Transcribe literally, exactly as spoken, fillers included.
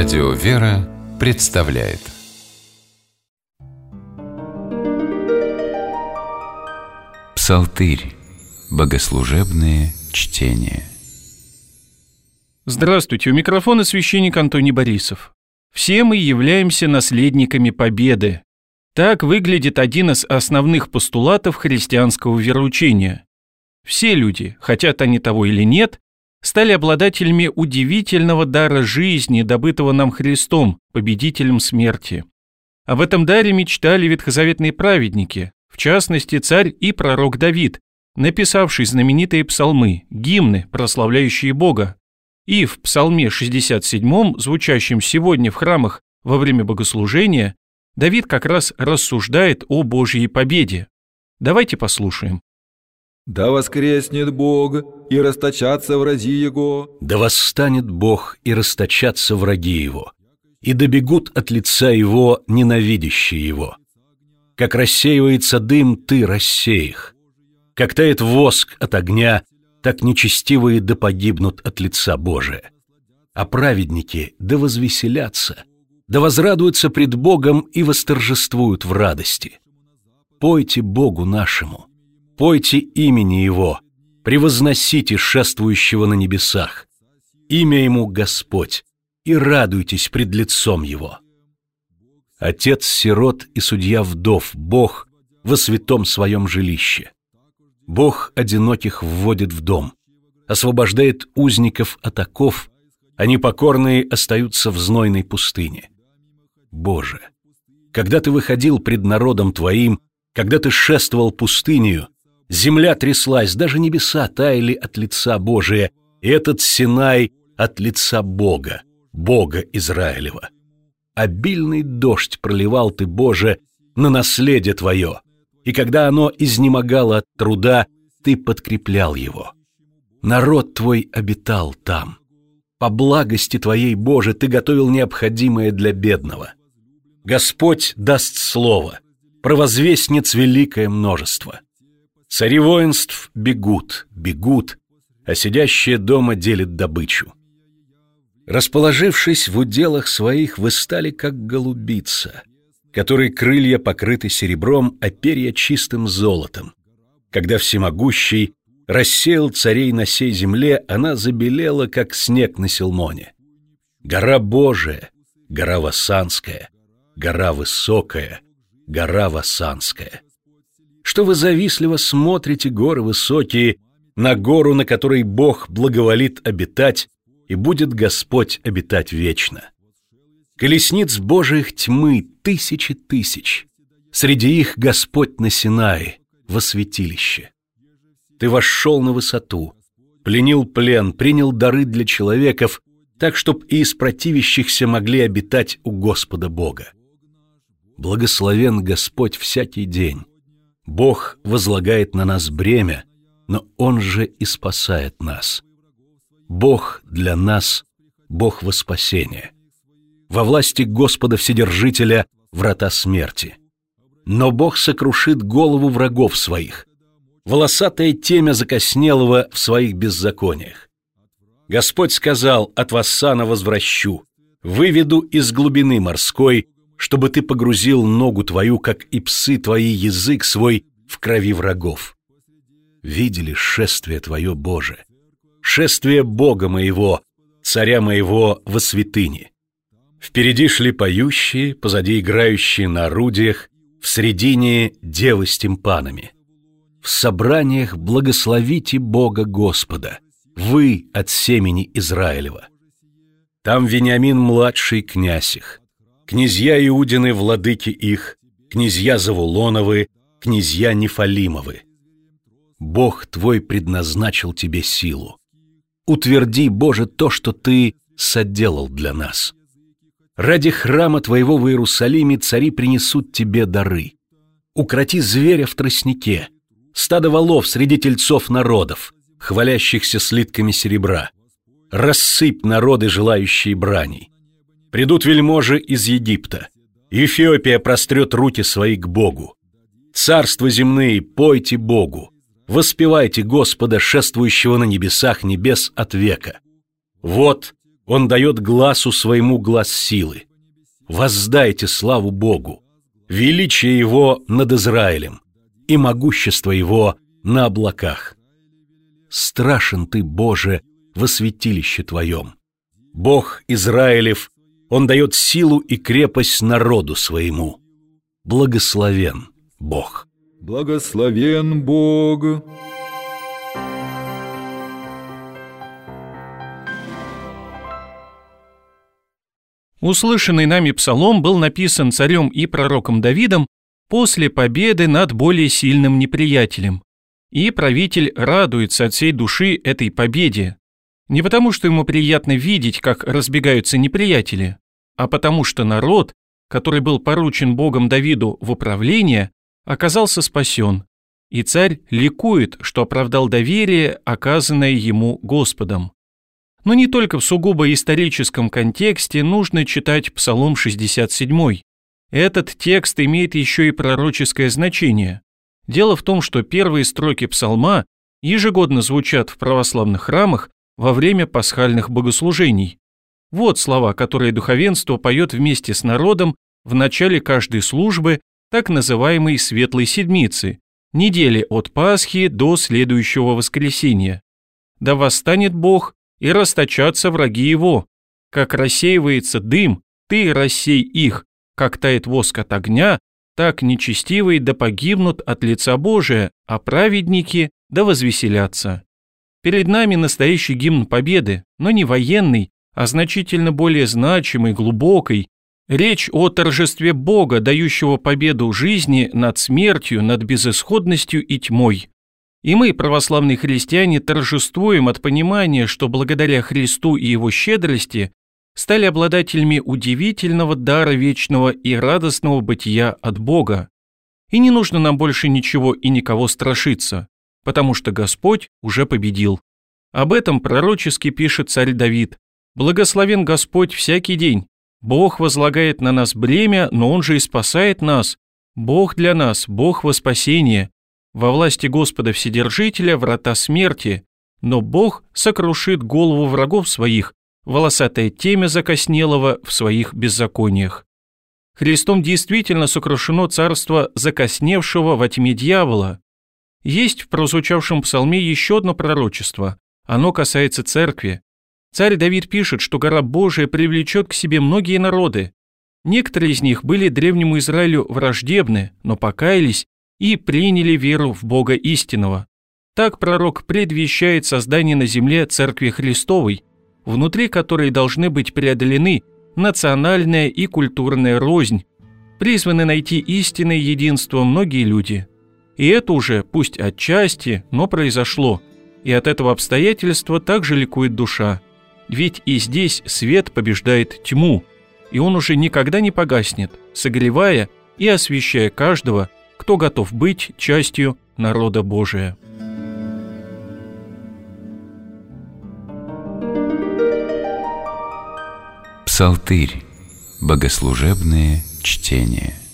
Радио «Вера» представляет Псалтырь. Богослужебные чтения. Здравствуйте, у микрофона священник Антоний Борисов. Все мы являемся наследниками победы. Так выглядит один из основных постулатов христианского вероучения. Все люди, хотят они того или нет, стали обладателями удивительного дара жизни, добытого нам Христом, победителем смерти. Об этом даре мечтали ветхозаветные праведники, в частности царь и пророк Давид, написавший знаменитые псалмы, гимны, прославляющие Бога. И в псалме шестьдесят седьмом, звучащем сегодня в храмах во время богослужения, Давид как раз рассуждает о Божьей победе. Давайте послушаем. «Да воскреснет Бог, и расточатся враги Его». «Да восстанет Бог, и расточатся враги Его, и добегут от лица Его ненавидящие Его. Как рассеивается дым, Ты рассей их. Как тает воск от огня, так нечестивые да погибнут от лица Божия. А праведники да возвеселятся, да возрадуются пред Богом и восторжествуют в радости. Пойте Богу нашему, пойте имени Его, превозносите шествующего на небесах. Имя Ему Господь, и радуйтесь пред лицом Его. Отец сирот и судья вдов, Бог во святом своем жилище. Бог одиноких вводит в дом, освобождает узников от оков, а непокорные остаются в знойной пустыне. Боже, когда Ты выходил пред народом Твоим, когда Ты шествовал пустынею, земля тряслась, даже небеса таяли от лица Божия, и этот Синай от лица Бога, Бога Израилева. Обильный дождь проливал Ты, Боже, на наследие Твое, и когда оно изнемогало от труда, Ты подкреплял его. Народ Твой обитал там. По благости Твоей, Боже, Ты готовил необходимое для бедного. Господь даст слово, провозвестниц великое множество. Цари воинств бегут, бегут, а сидящие дома делят добычу. Расположившись в уделах своих, вы стали как голубица, которой крылья покрыты серебром, а перья чистым золотом. Когда всемогущий рассеял царей на сей земле, она забелела, как снег на Силмоне. Гора Божия, гора Вассанская, гора высокая, гора Вассанская. Что вы завистливо смотрите, горы высокие, на гору, на которой Бог благоволит обитать, и будет Господь обитать вечно. Колесниц Божиих тьмы тысячи тысяч, среди их Господь на Синае, во святилище. Ты вошел на высоту, пленил плен, принял дары для человеков, так, чтоб и из противящихся могли обитать у Господа Бога. Благословен Господь всякий день. Бог возлагает на нас бремя, но Он же и спасает нас. Бог для нас, Бог во спасение. Во власти Господа Вседержителя врата смерти. Но Бог сокрушит голову врагов своих, волосатое темя закоснелого в своих беззакониях. Господь сказал: от Вассана возвращу, выведу из глубины морской, чтобы ты погрузил ногу твою, как и псы твои, язык свой в крови врагов. Видели шествие Твое, Боже, шествие Бога моего, царя моего во святыне. Впереди шли поющие, позади играющие на орудиях, в средине девы с тимпанами. В собраниях благословите Бога Господа, вы от семени Израилева. Там Вениамин младший князь их, князья Иудины владыки их, князья Завулоновы, князья Нефалимовы. Бог твой предназначил тебе силу. Утверди, Боже, то, что Ты соделал для нас. Ради храма Твоего в Иерусалиме цари принесут Тебе дары. Укроти зверя в тростнике, стадо волов среди тельцов народов, хвалящихся слитками серебра. Рассыпь народы, желающие брани. Придут вельможи из Египта. Эфиопия прострет руки свои к Богу. Царства земные, пойте Богу. Воспевайте Господа, шествующего на небесах небес от века. Вот Он дает гласу своему глас силы. Воздайте славу Богу, величие Его над Израилем и могущество Его на облаках. Страшен Ты, Боже, во святилище Твоем. Бог Израилев, Он дает силу и крепость народу своему. Благословен Бог. Благословен Бог. Услышанный нами псалом был написан царем и пророком Давидом после победы над более сильным неприятелем. И правитель радуется от всей души этой победе. Не потому, что ему приятно видеть, как разбегаются неприятели, а потому что народ, который был поручен Богом Давиду в управление, оказался спасен, и царь ликует, что оправдал доверие, оказанное ему Господом. Но не только в сугубо историческом контексте нужно читать Псалом шестьдесят семь. Этот текст имеет еще и пророческое значение. Дело в том, что первые строки псалма ежегодно звучат в православных храмах во время пасхальных богослужений. Вот слова, которые духовенство поет вместе с народом в начале каждой службы так называемой Светлой Седмицы, недели от Пасхи до следующего воскресения. «Да восстанет Бог, и расточатся враги Его. Как рассеивается дым, Ты рассей их, как тает воск от огня, так нечестивые да погибнут от лица Божия, а праведники да возвеселятся». Перед нами настоящий гимн победы, но не военный, а значительно более значимый, глубокий. Речь о торжестве Бога, дающего победу жизни над смертью, над безысходностью и тьмой. И мы, православные христиане, торжествуем от понимания, что благодаря Христу и Его щедрости стали обладателями удивительного дара вечного и радостного бытия от Бога. И не нужно нам больше ничего и никого страшиться, потому что Господь уже победил. Об этом пророчески пишет царь Давид. «Благословен Господь всякий день. Бог возлагает на нас бремя, но Он же и спасает нас. Бог для нас, Бог во спасение. Во власти Господа Вседержителя врата смерти, но Бог сокрушит голову врагов своих, волосатое темя закоснелого в своих беззакониях». Христом действительно сокрушено царство закосневшего во тьме дьявола. Есть в прозвучавшем псалме еще одно пророчество. Оно касается церкви. Царь Давид пишет, что гора Божия привлечет к себе многие народы. Некоторые из них были древнему Израилю враждебны, но покаялись и приняли веру в Бога истинного. Так пророк предвещает создание на земле Церкви Христовой, внутри которой должны быть преодолены национальная и культурная рознь, призваны найти истинное единство многие люди. И это уже, пусть отчасти, но произошло, и от этого обстоятельства также ликует душа. Ведь и здесь свет побеждает тьму, и он уже никогда не погаснет, согревая и освещая каждого, кто готов быть частью народа Божия. Псалтырь. Богослужебные чтения.